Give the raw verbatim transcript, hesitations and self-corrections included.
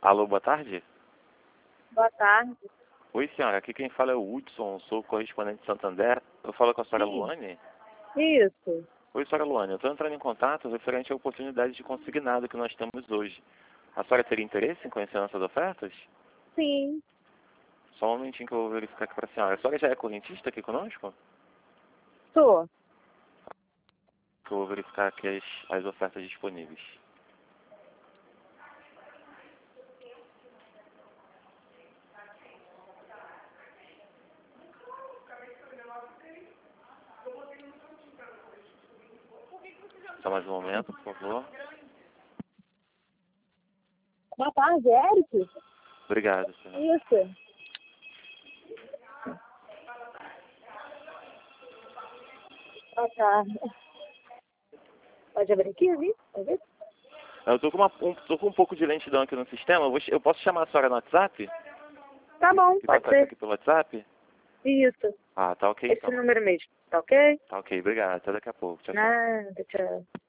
Alô, boa tarde? Boa tarde. Oi, senhora. Aqui quem fala é o Hudson, sou correspondente de Santander. Eu falo com a senhora Sim. Luane? Isso. Oi, senhora Luane. Eu estou entrando em contato referente à oportunidade de consignado que nós temos hoje. A senhora teria interesse em conhecer nossas ofertas? Sim. Só um momentinho que eu vou verificar aqui para a senhora. A senhora já é correntista aqui conosco? Sou. Que eu vou verificar aqui as, as ofertas disponíveis. Só mais um momento, por favor. Boa tarde, Eric? Obrigado, senhor. Isso. Boa tarde. Pode abrir aqui, ali? Pode ver? Eu tô com, uma, um, tô com um pouco de lentidão aqui no sistema. Eu, vou, eu posso chamar a senhora no WhatsApp? Tá bom, E pode passar isso ser. aqui pelo WhatsApp? Isso. Ah, tá ok Esse então. número mesmo. Tá ok? Tá ok, obrigado. Até daqui a pouco. Tchau, tchau. Nada, tchau.